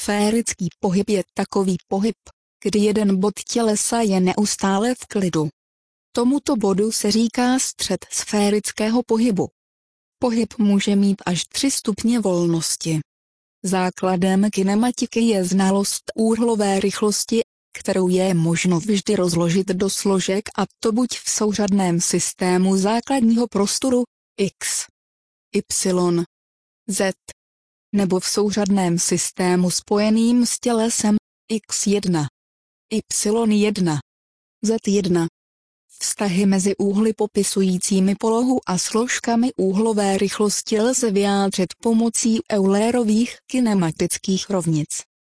Sférický pohyb je takový pohyb, kdy jeden bod tělesa je neustále v klidu. Tomuto bodu se říká střed sférického pohybu. Pohyb může mít až 3 stupně volnosti. Základem kinematiky je znalost úhlové rychlosti, kterou je možno vždy rozložit do složek, a to buď v souřadném systému základního prostoru x, y, z, nebo v souřadném systému spojeným s tělesem x1, y1, z1. Vztahy mezi úhly popisujícími polohu a složkami úhlové rychlosti lze vyjádřit pomocí Eulerových kinematických rovnic.